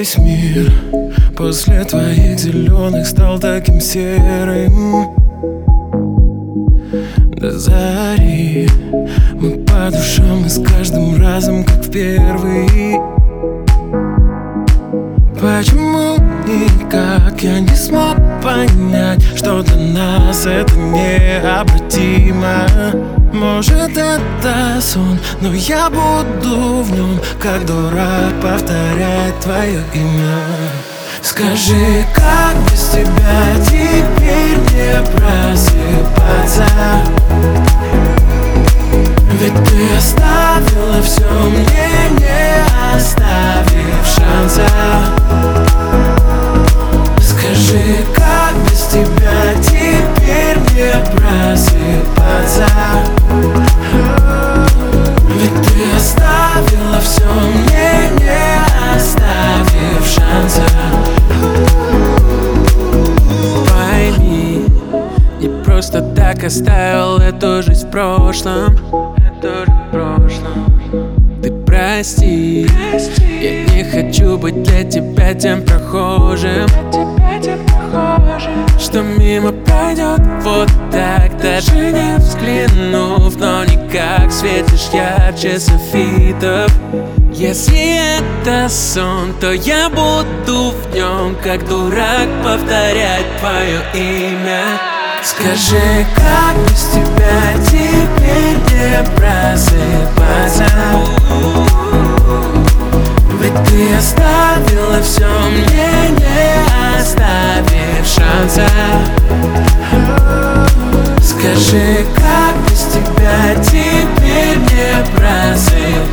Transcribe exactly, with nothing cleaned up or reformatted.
Весь мир после твоих зеленых стал таким серым. До зари мы по душам и с каждым разом как в первый. Почему никак я не смог понять, что для нас это необратимо? Может, это сон, но я буду в нем, как дурак, повторять твое имя. Скажи, как без тебя теперь не просыпаться? Ведь ты оставила все мне, не оставив шанса. Скажи, как без тебя теперь не просыпаться? Ведь ты оставила все мне, не оставив шанса. Пойми, не просто так оставил эту жизнь в прошлом. Эту жизнь в прошлом. Ты прости, прости, я не хочу быть для тебя тем прохожим, что мимо пройдет вот так, даже не взглянув. Но никак светишь ярче софитов. Если это сон, то я буду в нем, как дурак, повторять твое имя. Скажи, как без тебя теперь не просыпаться? Ведь ты оставила все мне, не оставив шанса. Скажи, как без тебя теперь не просыпаться?